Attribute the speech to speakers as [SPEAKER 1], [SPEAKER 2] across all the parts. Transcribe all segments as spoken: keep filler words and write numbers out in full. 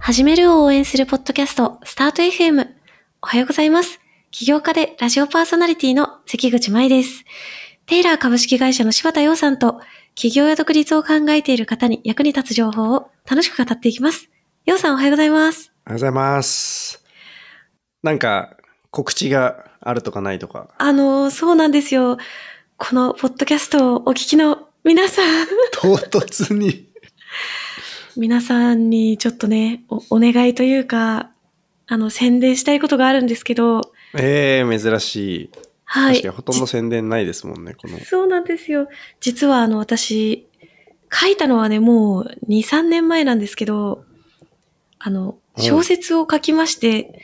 [SPEAKER 1] 始めるを応援するポッドキャスト、スタート エフエム。おはようございます。起業家でラジオパーソナリティの関口舞です。テイラー株式会社の柴田洋さんと、起業や独立を考えている方に役に立つ情報を楽しく語っていきます。洋さんおはようございます。
[SPEAKER 2] おはようございます。なんか告知があるとかないとか。
[SPEAKER 1] あの、そうなんですよ。このポッドキャストをお聞きの皆さん。
[SPEAKER 2] 唐突に。
[SPEAKER 1] 皆さんにちょっとねお、お願いというか、あの、宣伝したいことがあるんですけど。
[SPEAKER 2] ええー、珍しい。
[SPEAKER 1] はい。
[SPEAKER 2] 確かにほとんど宣伝ないですもんね、この。
[SPEAKER 1] そうなんですよ。実はあの、私、書いたのはね、もうに、さんねんまえなんですけど、あの、小説を書きまして。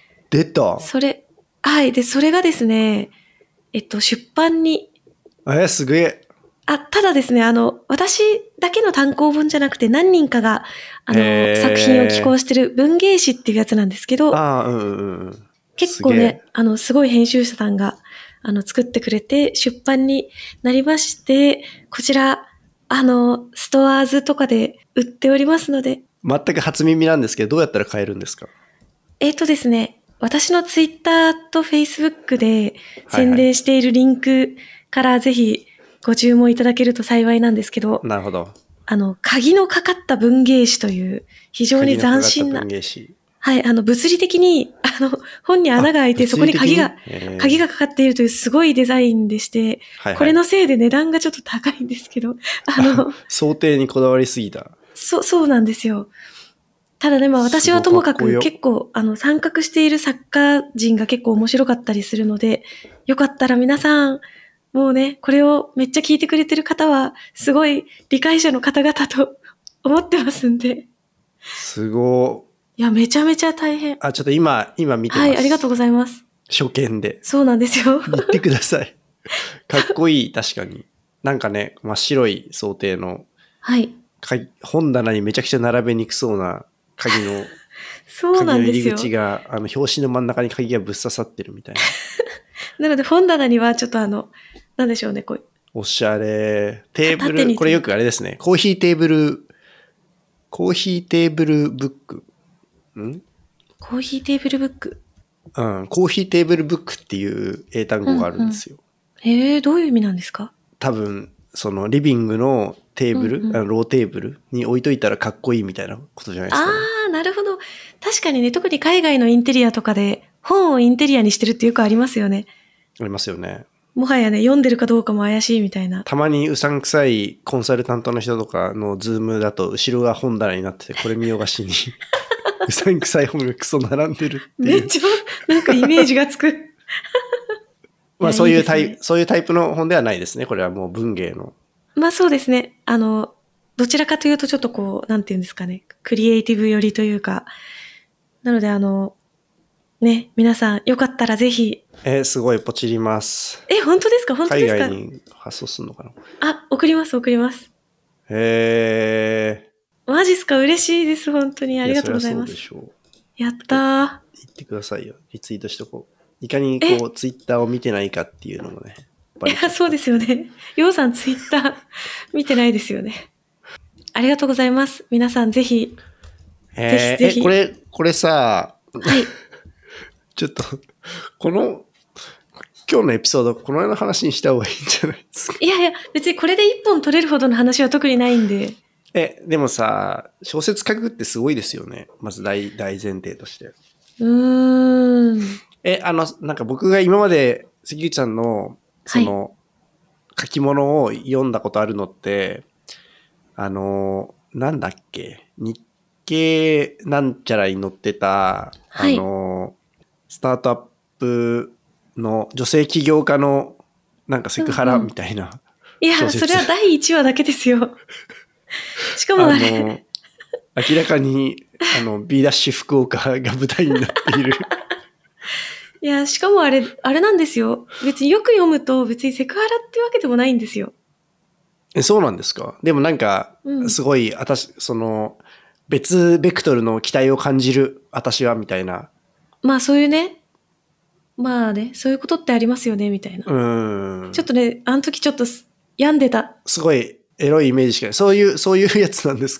[SPEAKER 2] 出た。
[SPEAKER 1] それ、はい。で、それがですね、えっと、出版に。
[SPEAKER 2] え、すげえ。
[SPEAKER 1] あ、ただですね、あの、私だけの単行本じゃなくて何人かが、あの、作品を寄稿してる文芸誌っていうやつなんですけど、
[SPEAKER 2] ああ、うんうんうん。
[SPEAKER 1] 結構ね、あの、すごい編集者さんが、あの、作ってくれて、出版になりまして、こちら、あの、ストアーズとかで売っておりますので。
[SPEAKER 2] 全く初耳なんですけど、どうやったら買えるんですか？
[SPEAKER 1] えっとですね、私のツイッターとフェイスブックで宣伝しているリンクからぜひご注文いただけると幸いなんですけど。
[SPEAKER 2] なるほど。
[SPEAKER 1] あの、鍵のかかった文芸誌という非常に斬新な。
[SPEAKER 2] 文芸誌。
[SPEAKER 1] はい、あの、物理的に、あの、本に穴が開いてそこに鍵が、鍵がかかっているというすごいデザインでして、はいはい、これのせいで値段がちょっと高いんですけど、あの、
[SPEAKER 2] 想定にこだわりすぎた。
[SPEAKER 1] そう、そうなんですよ。ただね、まあ私はともかく結構、あの、参画している作家陣が結構面白かったりするので、よかったら皆さん、もうね、これをめっちゃ聞いてくれてる方は、すごい理解者の方々と思ってますんで。
[SPEAKER 2] すご
[SPEAKER 1] いや、めちゃめちゃ大変。
[SPEAKER 2] あ、ちょっと今、今見てます。
[SPEAKER 1] はい、ありがとうございます。
[SPEAKER 2] 初見で。
[SPEAKER 1] そうなんですよ。
[SPEAKER 2] 言ってください。かっこいい、確かに。なんかね、真っ白い想定の。
[SPEAKER 1] はい。
[SPEAKER 2] 本棚にめちゃくちゃ並べにくそうな鍵の、
[SPEAKER 1] そうなんですよ。
[SPEAKER 2] 鍵の入り口が、あの、表紙の真ん中に鍵がぶっ刺さってるみたいな。
[SPEAKER 1] なので本棚にはちょっとあの、なんでしょうね、こう。
[SPEAKER 2] おしゃれ。テーブル、これよくあれですね。コーヒーテーブル、コーヒーテーブルブック。ん
[SPEAKER 1] コーヒーテーブルブック。
[SPEAKER 2] うん。コーヒーテーブルブックっていう英単語があるんですよ。
[SPEAKER 1] うんうん、へえ、どういう意味なんですか？
[SPEAKER 2] 多分、そのリビングのテーブル、うんうん、あのローテーブルに置いといたらかっこいいみたいなことじゃないですか、ね。
[SPEAKER 1] ああ、なるほど。確かにね、特に海外のインテリアとかで本をインテリアにしてるってよくありますよね。
[SPEAKER 2] ありますよね。
[SPEAKER 1] もはやね、読んでるかどうかも怪しいみたいな。
[SPEAKER 2] たまにうさんくさいコンサルタントの人とかのズームだと後ろが本棚になってて、これ見よがしにうさんくさい本がクソ並んでるっていう。
[SPEAKER 1] めっちゃなんかイメージがつく。
[SPEAKER 2] まあそういうタイプ、いいですね、そういうタイプの本ではないですね。これはもう文芸の。
[SPEAKER 1] まあそうですね。あの、どちらかというとちょっとこう、なんていうんですかね。クリエイティブ寄りというか。なのであの、ね、皆さんよかったらぜひ。
[SPEAKER 2] えー、すごいポチります。
[SPEAKER 1] え、本当ですか？本当ですか？
[SPEAKER 2] 海外に発送するのかな？
[SPEAKER 1] あ、送ります送ります。
[SPEAKER 2] へ
[SPEAKER 1] ー。マジっすか？嬉しいです。本当にありがとうございます。
[SPEAKER 2] いや、そりゃそうでしょ
[SPEAKER 1] う。やったー。
[SPEAKER 2] 言ってくださいよ。リツイートしとこう。いかにこうツイッターを見てないかっていうのもね。
[SPEAKER 1] いや、そうですよね。ようさんツイッター見てないですよね。ありがとうございます。皆さんぜひ。
[SPEAKER 2] えー、ぜひぜひ。え、これ、これさ、
[SPEAKER 1] はい。
[SPEAKER 2] ちょっと、この、今日のエピソード、このような話にした方がいいんじゃないですか。
[SPEAKER 1] いやいや、別にこれで一本取れるほどの話は特にないんで。
[SPEAKER 2] え、でもさ、小説書くってすごいですよね。まず大、大前提として。
[SPEAKER 1] うーん。
[SPEAKER 2] え、あの、なんか僕が今まで関口さんの、その、はい、書き物を読んだことあるのって、あの、なんだっけ、日経なんちゃらに載ってた、はい、あの、スタートアップの女性起業家のなんかセクハラみたいな、うんうん。
[SPEAKER 1] いや、それはだいいちわだけですよ。しかもあれ。あの、
[SPEAKER 2] 明らかに、あの、B ダッシュ福岡が舞台になっている。
[SPEAKER 1] いや、しかもあれ、あれなんですよ。別によく読むと別にセクハラってわけでもないんですよ。
[SPEAKER 2] え、そうなんですか？でもなんか、すごい、私、その、別ベクトルの期待を感じる、私は、みたいな。
[SPEAKER 1] まあそういうね、まあね、そういうことってありますよね、みたいな。
[SPEAKER 2] うん。
[SPEAKER 1] ちょっとね、あの時ちょっと病んでた。
[SPEAKER 2] すごい、エロいイメージしかない。そういう、そういうやつなんですか？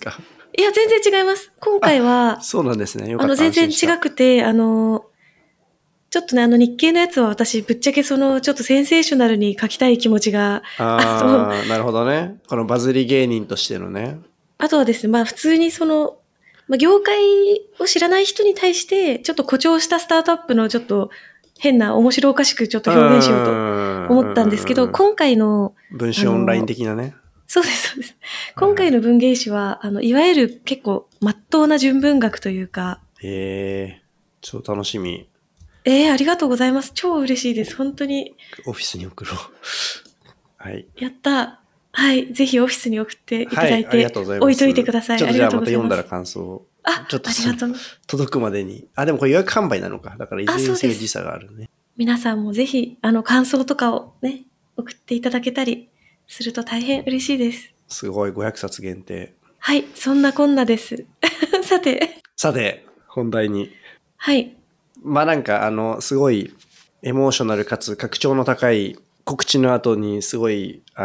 [SPEAKER 1] いや、全然違います。今回は、
[SPEAKER 2] そうなんですね。よかった。
[SPEAKER 1] あの、全然違くて、あの、ちょっとね、あの日経のやつは私、ぶっちゃけその、ちょっとセンセーショナルに書きたい気持ちが、
[SPEAKER 2] ああ、なるほどね。このバズり芸人としてのね。
[SPEAKER 1] あとはですね、まあ普通にその、まあ、業界を知らない人に対して、ちょっと誇張したスタートアップのちょっと変な面白おかしくちょっと表現しようと思ったんですけど、今回の、
[SPEAKER 2] 文春オンライン的なね。
[SPEAKER 1] そうです、そうです。今回の文芸誌は、あの、いわゆる結構、まっとうな純文学というか。
[SPEAKER 2] へえ、超楽しみ。
[SPEAKER 1] ええー、ありがとうございます。超嬉しいです。本当に。
[SPEAKER 2] オフィスに送ろう。はい。
[SPEAKER 1] やった。はい。ぜひオフィスに送っていただいて、はい、
[SPEAKER 2] ありがとうございます。
[SPEAKER 1] 置いといてください。
[SPEAKER 2] ちょっとじゃあまた読んだら感想を。
[SPEAKER 1] あ、
[SPEAKER 2] ちょっと
[SPEAKER 1] ありがとう。
[SPEAKER 2] 届くまでに。あ、でもこれ予約販売なのか。だからいずれにせよ時差があるね。
[SPEAKER 1] 皆さんもぜひ、あの、感想とかをね、送っていただけたりすると大変嬉しいです。
[SPEAKER 2] すごい、ごひゃくさつ限定。
[SPEAKER 1] はい、そんなこんなです。さて。
[SPEAKER 2] さて、本題に。
[SPEAKER 1] はい。
[SPEAKER 2] まあなんか、あの、すごい、エモーショナルかつ格調の高い告知の後に、すごい、あ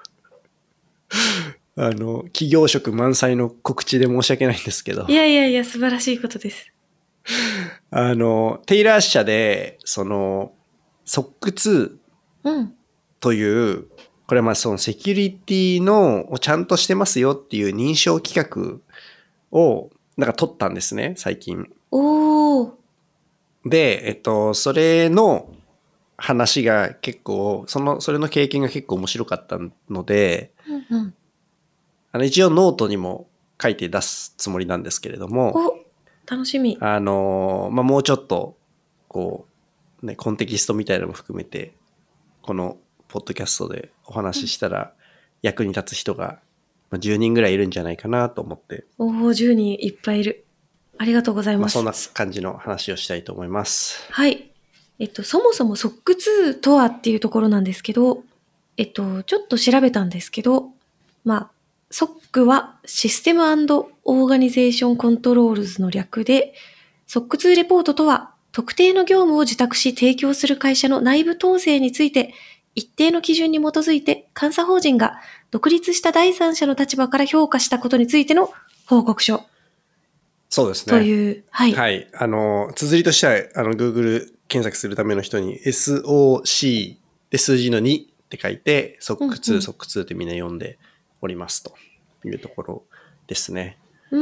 [SPEAKER 2] の、あの、企業色満載の告知で申し訳ないんですけど。
[SPEAKER 1] いやいやいや、素晴らしいことです。
[SPEAKER 2] あの、テイラー社で、その、ソックツーという、うん、これはまあそのセキュリティのをちゃんとしてますよっていう認証規格をなんか取ったんですね、最近。
[SPEAKER 1] おー。
[SPEAKER 2] で、えっと、それの話が結構、その、それの経験が結構面白かったので、
[SPEAKER 1] うんうん、
[SPEAKER 2] あの一応ノートにも書いて出すつもりなんですけれども、
[SPEAKER 1] お、楽しみ。
[SPEAKER 2] あの、まあ、もうちょっと、こう、ね、コンテキストみたいなのも含めて、このポッドキャストでお話ししたら役に立つ人がじゅうにんぐらいいるんじゃないかなと思って。
[SPEAKER 1] おお、じゅうにんいっぱいいる。ありがとうございます。
[SPEAKER 2] まあ、そんな感じの話をしたいと思います。
[SPEAKER 1] はい。えっと、そもそも ソックツー とはっていうところなんですけど、えっと、ちょっと調べたんですけど、まあ、ソック はシステム&オーガニゼーションコントロールズの略で、ソックツー レポートとは、特定の業務を受託し提供する会社の内部統制について、一定の基準に基づいて監査法人が独立した第三者の立場から評価したことについての報告書。
[SPEAKER 2] そうですね。
[SPEAKER 1] という、はい。
[SPEAKER 2] はい。あの、綴りとしては、あの、Google 検索するための人に エスオーシー で数字のにって書いて、ソックツー、ソックツー ってみんな読んでおりますというところですね。
[SPEAKER 1] うん。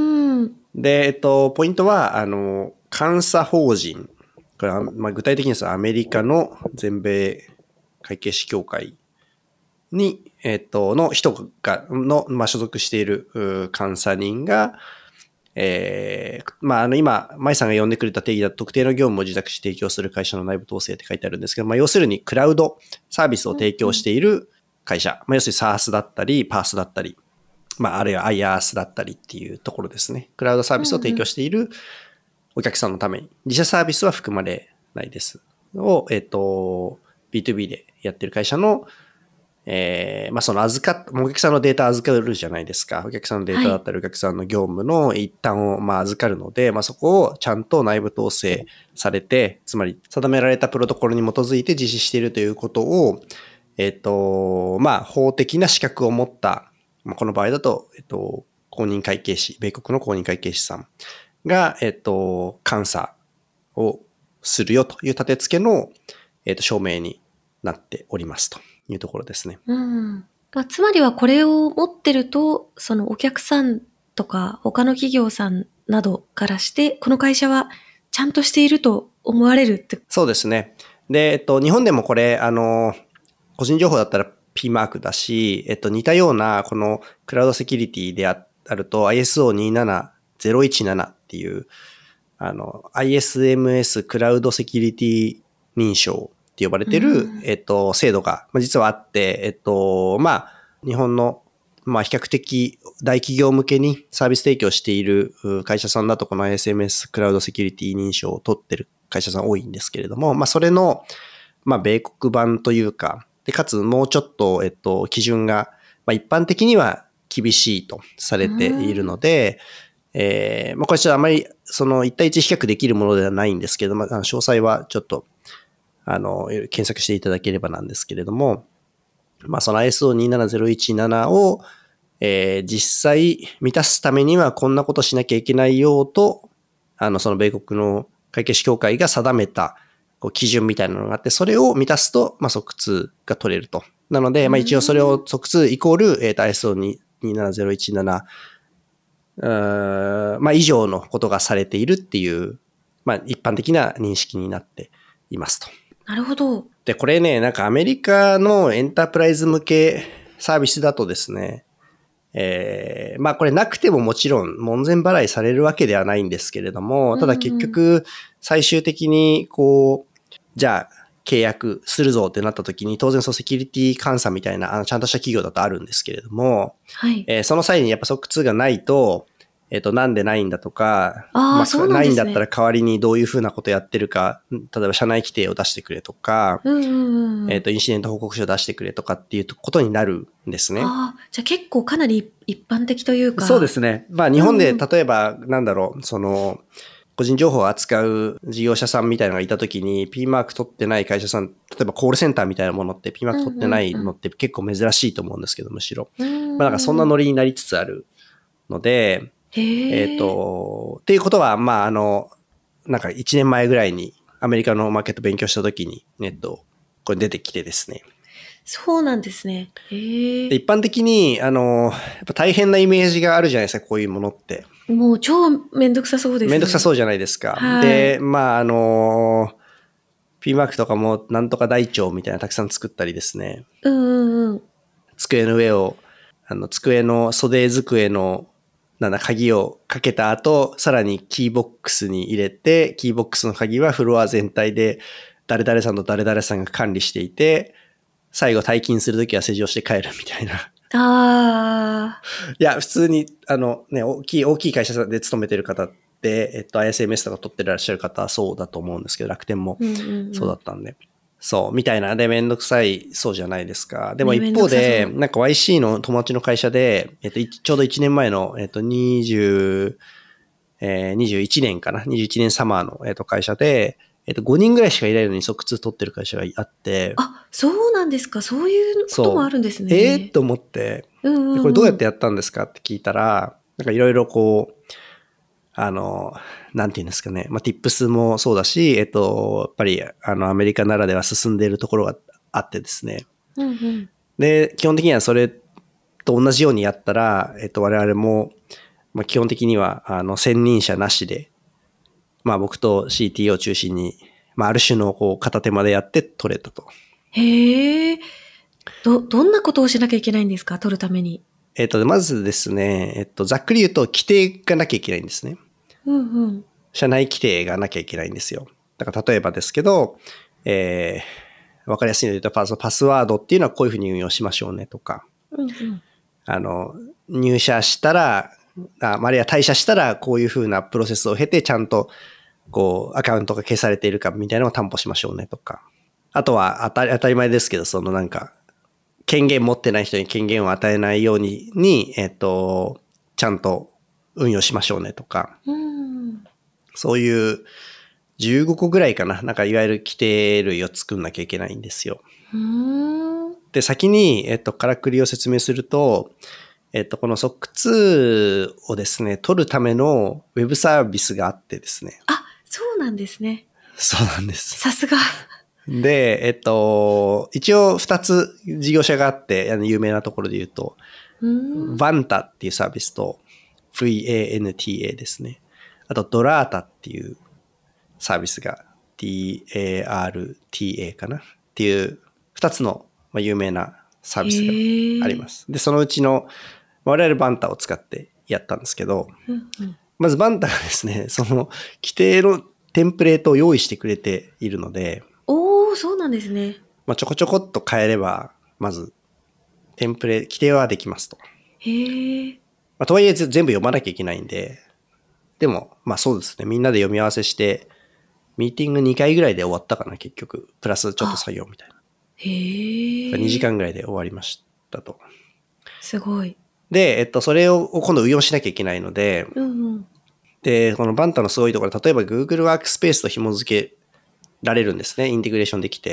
[SPEAKER 2] で、えっと、ポイントは、あの、監査法人。これは、まあ、具体的にはアメリカの全米会計士協会に、えっと、の人が、の、まあ、所属している監査人が、えー、まあ、あの、今、舞さんが呼んでくれた定義だと、特定の業務を受託し提供する会社の内部統制って書いてあるんですけど、まあ、要するに、クラウドサービスを提供している会社、まあ、要するに SaaS だったり、PaaS だったり、まあ、あるいは アイアース だったりっていうところですね。クラウドサービスを提供しているお客さんのために、自社サービスは含まれないです。を、えっと、ビーツービー でやってる会社の、えー、まあその預かっ、お客さんのデータ預かるじゃないですか。お客さんのデータだったりお客さんの業務の一端をまあ預かるので、まあそこをちゃんと内部統制されて、つまり定められたプロトコルに基づいて実施しているということを、えっと、まあ法的な資格を持った、まあ、この場合だと、えっと、公認会計士、米国の公認会計士さんが、えっと、監査をするよという立て付けの、えっと、証明になっておりますというところですね。
[SPEAKER 1] うん。まあ、つまりはこれを持ってると、そのお客さんとか他の企業さんなどからして、この会社はちゃんとしていると思われるって。
[SPEAKER 2] そうですね。で、えっと、日本でもこれ、あの、個人情報だったら P マークだし、えっと、似たような、このクラウドセキュリティであると アイエスオーにじゅうななゼロいちなな っていう、あの、アイエスエムエス クラウドセキュリティ認証って呼ばれてる、えっと、制度が実はあって、えっと、まあ、日本の、まあ、比較的大企業向けにサービス提供している会社さんだと、この アイエスエムエス クラウドセキュリティ認証を取ってる会社さん多いんですけれども、まあ、それの、まあ、米国版というか、で、かつもうちょっと、えっと、基準が、まあ、一般的には厳しいとされているので、えー、まあ、これちょっとあまり、その、一対一比較できるものではないんですけど、まあ、詳細はちょっと、あの、検索していただければなんですけれども、まあ、その アイエスオーにじゅうななゼロいちなな を、 えー、実際満たすためにはこんなことしなきゃいけないよと、あの、その米国の会計士協会が定めたこう基準みたいなのがあって、それを満たすと、まあ、即通が取れると。なので、まあ、一応それを即通イコール、えっと、アイエスオーにじゅうななぜろいちなな、うーん、まあ、以上のことがされているっていう、まあ、一般的な認識になっていますと。
[SPEAKER 1] なるほど。
[SPEAKER 2] で、これね、なんかアメリカのエンタープライズ向けサービスだとですね、えー、まあこれなくてももちろん門前払いされるわけではないんですけれども、ただ結局最終的にこう、じゃあ契約するぞってなった時に当然そうセキュリティ監査みたいなあのちゃんとした企業だとあるんですけれども、
[SPEAKER 1] はい。
[SPEAKER 2] えー、その際にやっぱソックツーがないと、えっと、なんでないんだとか、
[SPEAKER 1] あ
[SPEAKER 2] まあ、
[SPEAKER 1] そうなんですね、
[SPEAKER 2] ないんだったら代わりにどういうふうなことやってるか、例えば社内規定を出してくれとか、
[SPEAKER 1] うんうんうん、
[SPEAKER 2] えっと、インシデント報告書を出してくれとかっていうことになるんですね。
[SPEAKER 1] ああ、じゃあ結構かなり一般的というか。
[SPEAKER 2] そうですね。まあ日本で例えば、なんだろう、その、個人情報を扱う事業者さんみたいなのがいたときに P マーク取ってない会社さん、例えばコールセンターみたいなものって P マーク取ってないのって結構珍しいと思うんですけど、むしろ。まあなんかそんなノリになりつつあるので、えっと、っていうことは、まああの、なんかいちねんまえぐらいにアメリカのマーケット勉強したときに、えっと、これ出てきてですね。
[SPEAKER 1] そうなんですね。へ
[SPEAKER 2] で一般的に、あの、やっぱ大変なイメージがあるじゃないですか、こういうものって。
[SPEAKER 1] もう超めんどくさそうですね。
[SPEAKER 2] めんどくさそうじゃないですか。
[SPEAKER 1] はい、
[SPEAKER 2] で、まあ、あの、P マークとかもなんとか台帳みたいなたくさん作ったりですね。
[SPEAKER 1] うんうんうん。
[SPEAKER 2] 机の上を、あの、机の袖机の、なんだ、鍵をかけた後、さらにキーボックスに入れて、キーボックスの鍵はフロア全体で、誰々さんと誰々さんが管理していて、最後退勤するときは施錠して帰るみたいな。
[SPEAKER 1] ああ。
[SPEAKER 2] いや、普通に、あのね、大きい、大きい会社で勤めてる方って、えっと、アイエスエムエス とか取ってらっしゃる方はそうだと思うんですけど、楽天もそうだったんで。うんうんうん、そう、みたいな。で、めんどくさい、そうじゃないですか。でも一方で、なんか ワイシー の友達の会社で、えっと、ちょうどいちねんまえの、えっと、にじゅう、えー、にじゅういちねんかな。にじゅういちねんサマーの、えっと、会社で、えっと、ごにんぐらいしかいないのに即通取ってる会社があって。
[SPEAKER 1] あ、そうなんですか。そういうこともあるんですね。
[SPEAKER 2] えー、と思って、うんうんうん、これどうやってやったんですかって聞いたら、なんかいろいろこう、あの、なんていうんですかね。まあ、tips もそうだし、えっと、やっぱり、あの、アメリカならでは進んでいるところがあってですね。
[SPEAKER 1] うんうん、で、
[SPEAKER 2] 基本的にはそれと同じようにやったら、えっと、我々も、まあ、基本的には、あの、専任者なしで、まあ、僕と シーティーオー を中心に、まあ、ある種の、こう、片手までやって取れたと。
[SPEAKER 1] へえ。ど、どんなことをしなきゃいけないんですか、取るために。
[SPEAKER 2] えっと、まずですね、えっと、ざっくり言うと、規定がなきゃいけないんですね。
[SPEAKER 1] うんうん。
[SPEAKER 2] 社内規定がなきゃいけないんですよ。だから例えばですけど、えー、わかりやすいので言うとパス、パスワードっていうのはこういうふうに運用しましょうねとか、
[SPEAKER 1] うんうん、
[SPEAKER 2] あの、入社したら、あ、あるいは退社したらこういうふうなプロセスを経てちゃんとこうアカウントが消されているかみたいなのを担保しましょうねとか。あとは当たり、当たり前ですけど、そのなんか、権限持ってない人に権限を与えないように、に、えっと、ちゃんと運用しましょうねとか。
[SPEAKER 1] うん、
[SPEAKER 2] そういうじゅうごこぐらいかな。なんかいわゆる規定類を作んなきゃいけないんですよ。
[SPEAKER 1] うーん、
[SPEAKER 2] で、先に、えっと、からくりを説明すると、えっと、この ソックツー をですね、取るためのウェブサービスがあってですね。
[SPEAKER 1] あ、そうなんですね。
[SPEAKER 2] そうなんです。
[SPEAKER 1] さすが。
[SPEAKER 2] で、えっと、一応ふたつ事業者があって、あの有名なところで言うと、バンタっていうサービスと ブイエーエヌティーエー ですね。あとドラータっていうサービスが ディーエーアールティーエー かなっていうふたつの有名なサービスがあります。で、そのうちの我々バンタを使ってやったんですけど、
[SPEAKER 1] うんうん、
[SPEAKER 2] まずバンタがですね、その規定のテンプレートを用意してくれているので、
[SPEAKER 1] おー、そうなんですね。
[SPEAKER 2] まあ、ちょこちょこっと変えれば、まずテンプレ、規定はできますと。
[SPEAKER 1] へー。
[SPEAKER 2] まあ、とはいえ全部読まなきゃいけないんで、でも、まあそうですね、みんなで読み合わせして、ミーティングにかいぐらいで終わったかな、結局。プラスちょっと作業みたいな。
[SPEAKER 1] へー。
[SPEAKER 2] にじかんぐらいで終わりましたと。
[SPEAKER 1] すごい。
[SPEAKER 2] で、えっと、それを今度運用しなきゃいけないので、
[SPEAKER 1] うんうん、
[SPEAKER 2] で、このバンタのすごいところ、例えば Google Workspace と紐付けられるんですね。インテグレーションできて。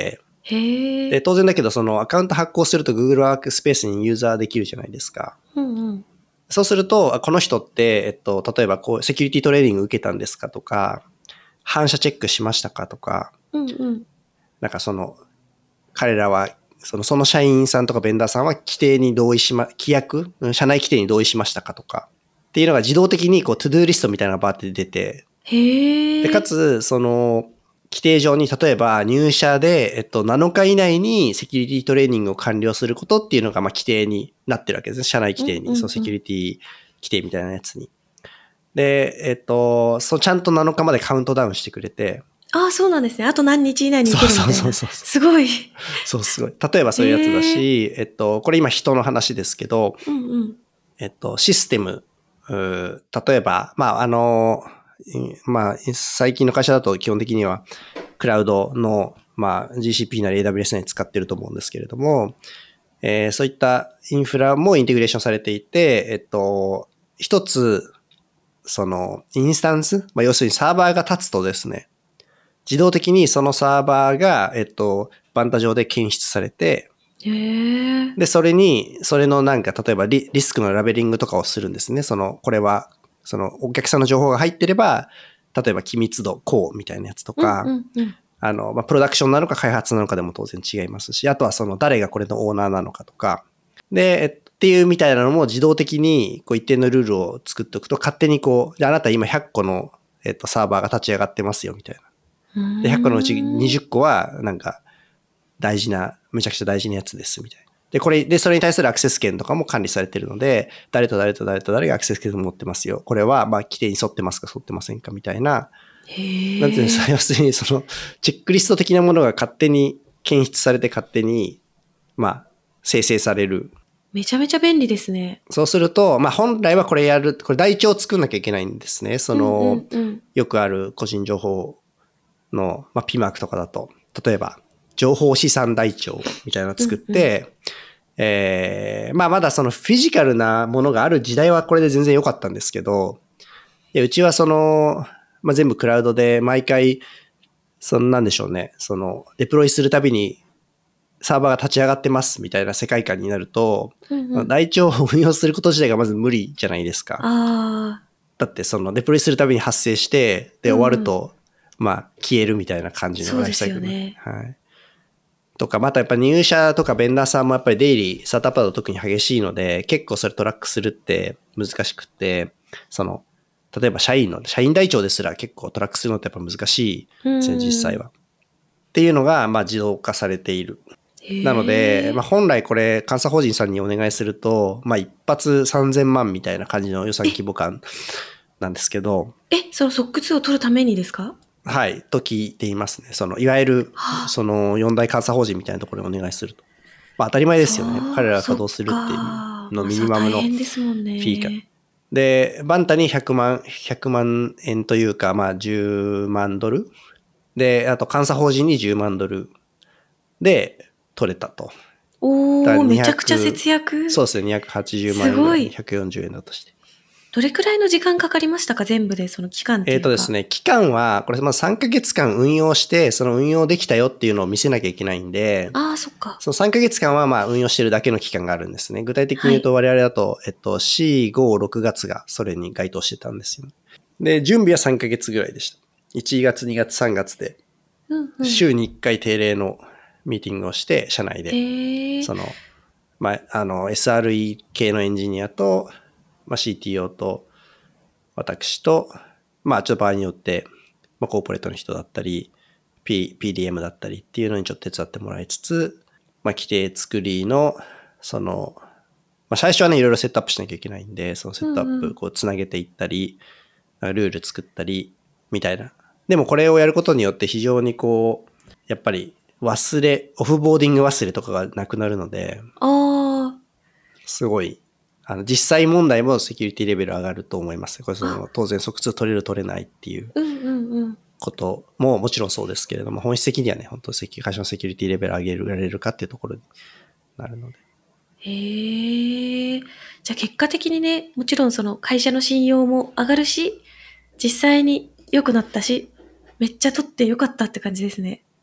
[SPEAKER 1] へえ。
[SPEAKER 2] で、当然だけど、そのアカウント発行すると Google ワークスペースにユーザーできるじゃないですか。
[SPEAKER 1] うんうん。
[SPEAKER 2] そうすると、この人って、えっと、例えばこう、セキュリティトレーニング受けたんですかとか、反射チェックしましたかとか、
[SPEAKER 1] うんうん。
[SPEAKER 2] なんかその、彼らは、その、その社員さんとかベンダーさんは規定に同意しま、規約、社内規定に同意しましたかとか、っていうのが自動的にこう、トゥドゥーリストみたいなのがバーって出て、
[SPEAKER 1] へえ。
[SPEAKER 2] で、かつ、その、規定上に、例えば入社で、えっと、なのか以内にセキュリティトレーニングを完了することっていうのが、まあ、規定になってるわけですね。社内規定に、
[SPEAKER 1] うんうんうん、
[SPEAKER 2] そう、セキュリティ規定みたいなやつに。で、えっと、そう、ちゃんとなのかまでカウントダウンしてくれて。
[SPEAKER 1] ああ、そうなんですね。あと何日以内に受けるみたいな。
[SPEAKER 2] そうそうそうそう。
[SPEAKER 1] すごい。
[SPEAKER 2] そう、すごい。例えばそういうやつだし、えっと、これ今人の話ですけど、
[SPEAKER 1] うんうん、
[SPEAKER 2] えっと、システム、う例えば、まあ、あの、まあ、最近の会社だと基本的には、クラウドの、まあ、ジーシーピー なり エーダブリューエス なり使ってると思うんですけれども、えー、そういったインフラもインテグレーションされていて、えっと、一つ、その、インスタンス、まあ、要するにサーバーが立つとですね、自動的にそのサーバーが、えっと、バンタ上で検出されて、
[SPEAKER 1] へー。
[SPEAKER 2] で、それに、それのなんか、例えばリ、リスクのラベリングとかをするんですね。その、これは、その、お客さんの情報が入ってれば、例えば機密度こうみたいなやつとか、
[SPEAKER 1] うんうんうん、
[SPEAKER 2] あの、まあ、プロダクションなのか開発なのかでも当然違いますし、あとはその誰がこれのオーナーなのかとか、で、っていうみたいなのも自動的にこう一定のルールを作っておくと勝手にこう、じゃああなた今ひゃっこの、えっと、サーバーが立ち上がってますよみたいな。で、ひゃっこのうちにじゅっこはなんか大事な、めちゃくちゃ大事なやつですみたいな。で、これ、で、それに対するアクセス権とかも管理されているので、誰と誰と誰と誰がアクセス権を持ってますよ。これは、まあ、規定に沿ってますか、沿ってませんかみたいな。
[SPEAKER 1] へ
[SPEAKER 2] なんていうんですか、要するに、その、チェックリスト的なものが勝手に検出されて、勝手に、まあ、生成される。
[SPEAKER 1] めちゃめちゃ便利ですね。
[SPEAKER 2] そうすると、まあ、本来はこれやる、これ台帳を作んなきゃいけないんですね。その、うんうんうん、よくある個人情報の、まあ、ピーマークとかだと、例えば、情報資産台帳みたいなのを作って、うんうん、えー、まあまだそのフィジカルなものがある時代はこれで全然良かったんですけど、いやうちはその、まあ、全部クラウドで毎回、そんなんでしょうね、そのデプロイするたびにサーバーが立ち上がってますみたいな世界観になると、うんうん、台帳を運用すること自体がまず無理じゃないですか。
[SPEAKER 1] あ
[SPEAKER 2] だってそのデプロイするたびに発生して、で終わると、うん、まあ消えるみたいな感じのライフサイクル。そうですよね。はい。とか、またやっぱ入社とかベンダーさんもやっぱり出入り、スタートアップだと特に激しいので、結構それトラックするって難しくって、その、例えば社員の、社員台帳ですら結構トラックするのってやっぱ難しいですね、実際は。っていうのが、まあ自動化されている。なので、まあ本来これ、監査法人さんにお願いすると、まあ一発さんぜんまんみたいな感じの予算規模感なんですけど。
[SPEAKER 1] え、そのソックツーを取るためにですか？
[SPEAKER 2] はい、と聞いていますね。その、いわゆる、その、四大監査法人みたいなところにお願いすると。まあ、当たり前ですよね。彼らが稼働するっていうのミニマムのフィーか。で、バンタにひゃくまん、ひゃくまんえんというか、まあ、じゅうまんドル。で、あと、監査法人にじゅうまんドルで取れたと。
[SPEAKER 1] おー、めちゃくちゃ節約。
[SPEAKER 2] そうですね、にひゃくはちじゅうまんえんぐらい、ひゃくよんじゅうえんだとして。
[SPEAKER 1] どれくらいの時間かかりましたか、全部で、その期間っていうか。
[SPEAKER 2] えっとですね、期間は、これまあさんかげつかん運用して、その運用できたよっていうのを見せなきゃいけないんで、
[SPEAKER 1] ああ、そっか。
[SPEAKER 2] そのさんかげつかんはまあ運用してるだけの期間があるんですね。具体的に言うと我々だと、はい、えっと、よん、ご、ろくがつがそれに該当してたんですよ。で、準備はさんかげつぐらいでした。いちがつ、にがつ、さんがつで、週にいっかい定例のミーティングをして、社内で、その、まあ、あの、エスアールイー 系のエンジニアと、まあ、シーティーオー と、私と、まあちょっと場合によって、まあコーポレートの人だったり、P、ピーディーエム だったりっていうのにちょっと手伝ってもらいつつ、まあ規定作りの、その、まあ最初はね、いろいろセットアップしなきゃいけないんで、そのセットアップこうつなげていったり、うんうん、ルール作ったり、みたいな。でもこれをやることによって非常にこう、やっぱり忘れ、オフボーディング忘れとかがなくなるので、
[SPEAKER 1] あ
[SPEAKER 2] すごい、あの実際問題もセキュリティレベル上がると思います。これその当然即通取れる取れないっていうことももちろんそうですけれども、本質的にはね、本当セキ会社のセキュリティレベル上げられるかっていうところになるので。
[SPEAKER 1] へえ。じゃあ結果的にね、もちろんその会社の信用も上がるし、実際に良くなったし、めっちゃ取って良かったって感じですね。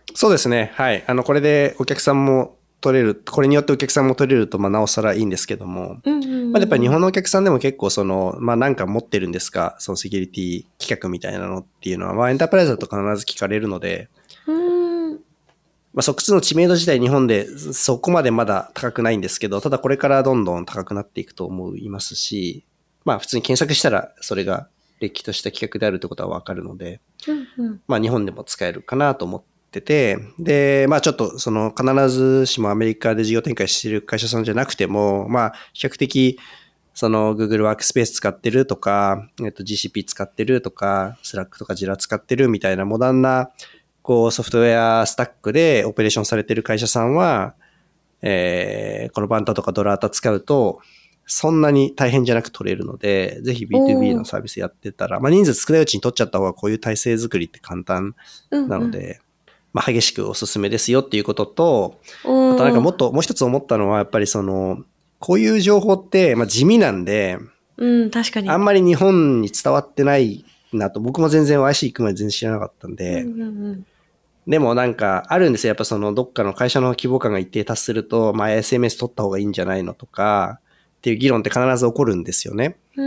[SPEAKER 2] そうですね。はい。あの、これでお客さんも取れる、これによってお客さんも取れると、まあ、なおさらいいんですけども、
[SPEAKER 1] うんうんうん、
[SPEAKER 2] まあ、やっぱり日本のお客さんでも結構その、まあ、なんか持ってるんですか、そのセキュリティ企画みたいなのっていうのは、まあ、エンタープライズだと必ず聞かれるので、
[SPEAKER 1] うーん、
[SPEAKER 2] まあ、ソックスの知名度自体日本でそこまでまだ高くないんですけど、ただこれからどんどん高くなっていくと思いますし、まあ普通に検索したらそれがれっきとした企画であるってことはわかるので、
[SPEAKER 1] うんうん、
[SPEAKER 2] まあ日本でも使えるかなと思ってて、で、まあちょっとその必ずしもアメリカで事業展開している会社さんじゃなくても、まあ比較的その Google Workspace 使ってるとか、えっと ジーシーピー 使ってるとか、Slack とか Jira 使ってるみたいなモダンなこうソフトウェアスタックでオペレーションされてる会社さんは、えー、このバンタとかドラータ使うと、そんなに大変じゃなく取れるので、ぜひ ビーツービー のサービスやってたら、まあ人数少ないうちに取っちゃった方がこういう体制作りって簡単なので、うんうん、まあ激しくおすすめですよっていうことと、あとなんかもっともう一つ思ったのは、やっぱりその、こういう情報って、まあ地味なんで、
[SPEAKER 1] うん、確かに。
[SPEAKER 2] あんまり日本に伝わってないなと、僕も全然 ワイシー 行くまで全然知らなかったんで、
[SPEAKER 1] うんうんうん、
[SPEAKER 2] でもなんかあるんですよ。やっぱそのどっかの会社の規模感が一定達すると、まあ エスエムエス 取った方がいいんじゃないのとか、っていう議論って必ず起こるんですよね。
[SPEAKER 1] うん、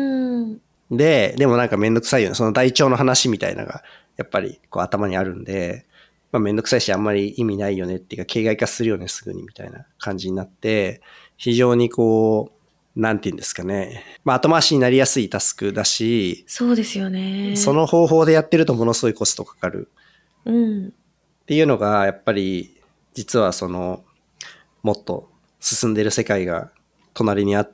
[SPEAKER 2] で、でもなんかめんどくさいよね。その台帳の話みたいなのが、やっぱりこう頭にあるんで、まあめんどくさいしあんまり意味ないよねっていうか、形骸化するよね、すぐにみたいな感じになって、非常にこう、なんていうんですかね。まあ後回しになりやすいタスクだし、
[SPEAKER 1] そうですよね。
[SPEAKER 2] その方法でやってるとものすごいコストかかる。
[SPEAKER 1] うん。
[SPEAKER 2] っていうのが、やっぱり、実はその、もっと進んでる世界が隣にあって、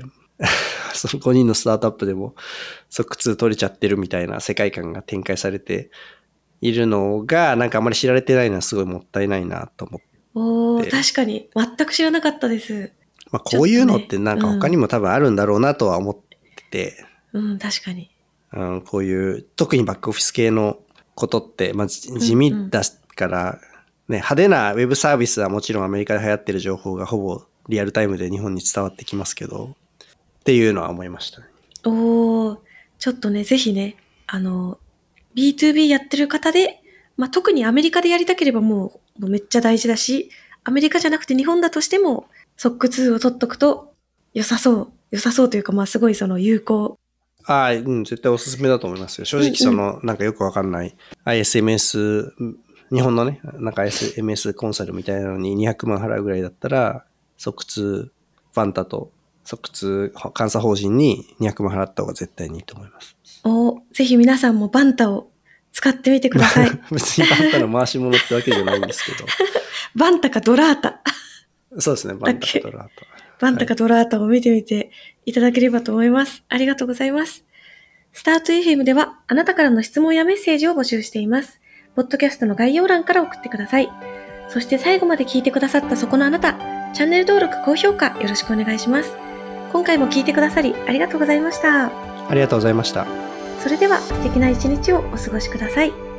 [SPEAKER 2] そのごにんのスタートアップでも即通取れちゃってるみたいな世界観が展開されているのが、なんかあんまり知られてないのはすごいもったいないなと思って。
[SPEAKER 1] おー、確かに。全く知らなかったです。
[SPEAKER 2] まあこういうのってなんか他にも多分あるんだろうなとは思ってて。
[SPEAKER 1] うん、うん、確かに。
[SPEAKER 2] うん、こういう、特にバックオフィス系のことって、まあ地味だから、うんうんね、派手なウェブサービスはもちろんアメリカで流行ってる情報がほぼリアルタイムで日本に伝わってきますけど、っていうのは思いましたね。
[SPEAKER 1] おー、ちょっとね、ぜひね、あの、ビーツービー やってる方で、まあ、特にアメリカでやりたければもう、もうめっちゃ大事だし、アメリカじゃなくて日本だとしても、ソックツー を取っとくと良さそう。良さそうというか、まあすごいその有効。
[SPEAKER 2] ああ、うん、絶対おすすめだと思いますよ。正直その、うんうん、なんかよくわかんない アイエスエムエス、日本のね、なんか アイエスエムエス コンサルみたいなのににひゃくまん払うぐらいだったら、即通ファンタと即通監査法人ににひゃくまん払った方が絶対にいいと思います。
[SPEAKER 1] お、ぜひ皆さんもバンタを使ってみてください。
[SPEAKER 2] 別にバンタの回し物ってわけじゃないんですけど。
[SPEAKER 1] バンタかドラータ。
[SPEAKER 2] そうですね、バンタかドラータ。
[SPEAKER 1] バンタかドラータを見てみていただければと思います。ありがとうございます。スタート エフエム ではあなたからの質問やメッセージを募集しています。ポッドキャストの概要欄から送ってください。そして最後まで聞いてくださったそこのあなた、チャンネル登録、高評価よろしくお願いします。今回も聞いてくださりありがとうございました。
[SPEAKER 2] ありがとうございました。
[SPEAKER 1] それでは素敵な一日をお過ごしください。